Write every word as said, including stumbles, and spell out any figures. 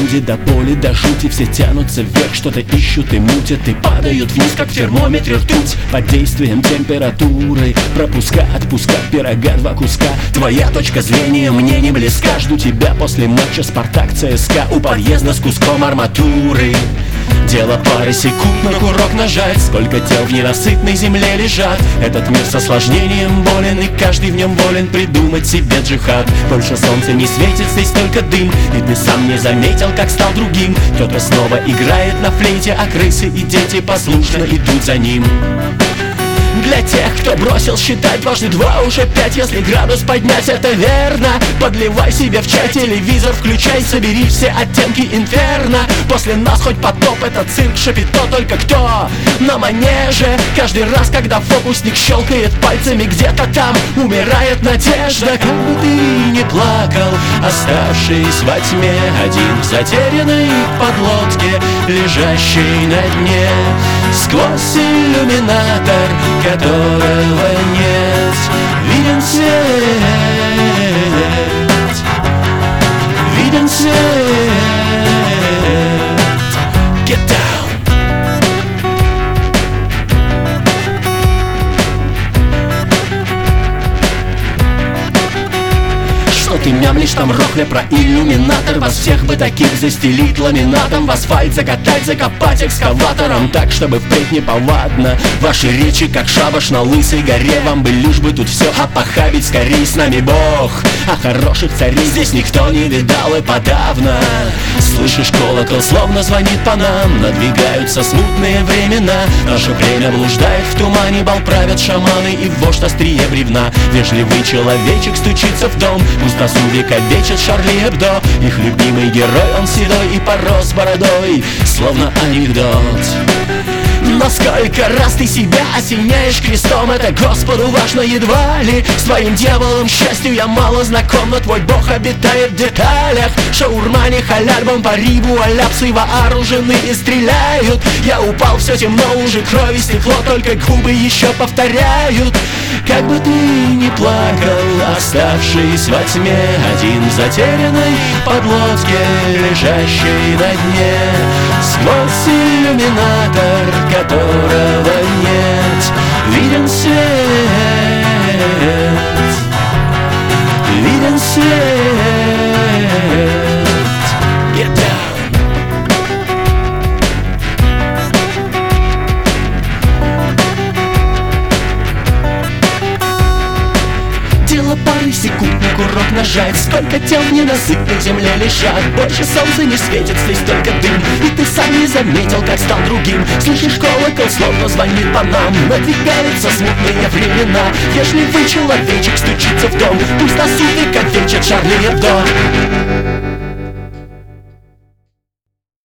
люди до боли, до жути. Все тянутся вверх, что-то ищут и мутят, и падают вниз, как в термометре ртуть. Под действием температуры пропуска, отпуска, пирога два куска. Твоя точка зрения мне не близка. Жду тебя после матча Спартак ЦСКА у подъезда с куском арматуры. Дело пары секунд на курок нажать. Сколько тел в ненасытной земле лежат. Этот мир с осложнением болен, и каждый в нем волен придумать себе джихад. Больше солнца не светит, здесь только дым. И ты сам не заметил, как стал другим. Кто-то снова играет на флейте, а крысы и дети послушно идут за ним. Для тех, кто бросил считать дважды два уже пять. Если градус поднять, это верно. Подливай себе в чай, телевизор включай, собери все оттенки инферно. После нас хоть потоп, этот цирк шапито. Только кто на манеже? Каждый раз, когда фокусник щелкает пальцами, где-то там умирает надежда. Как бы ты ни плакал, оставшись во тьме, один в затерянной подлодке, лежащей на дне. Сквозь иллюминатор, которого нет, виден свет, виден свет. Get down. Что ты мямлишь там, рохля, про иллюминатор? Вас всех бы таких застелить ламинатом, в асфальт закатать, закопать экскаватором, так, чтобы впредь не повадно. Ваши речи, как шабаш на лысой горе. Вам бы лишь бы тут все опохабить, скорей с нами Бог. А хороших царей здесь никто не видал и подавно. Слышишь, колокол словно звонит по нам. Надвигаются смутные времена. Наше время блуждает в тумане. Бал правят шаманы и вождь острие бревна. Вежливый человечек стучится в дом. Пустоту вековечит Шарли Эбдо. Их любимый герой, он седой и порос бородой, словно анекдот. Но сколько раз ты себя осеняешь крестом, это Господу важно едва ли. С твоим дьяволом счастью я мало знаком, но твой Бог обитает в деталях. Шаурма не халяльбом по рибу, а ляпсы вооружены и стреляют. Я упал, все темно, уже крови стекло, только губы еще повторяют. Как бы ты ни плакал, оставшись во тьме, один в затерянной подлодке, лежащей на дне. Сквозь иллюминатор, которого нет, виден свет, виден свет. Get down. Дело пары секунд на курок нажать. Сколько тел в ненасытной земле лежат. Больше солнца не светит, здесь только дым. И ты сам не заметил, как стал другим. Слышишь, колокол словно звонит по нам. Надвигаются смутные времена. Вежливый человечек стучится в дом. Пусть нас увековечит Шарли Эбдо.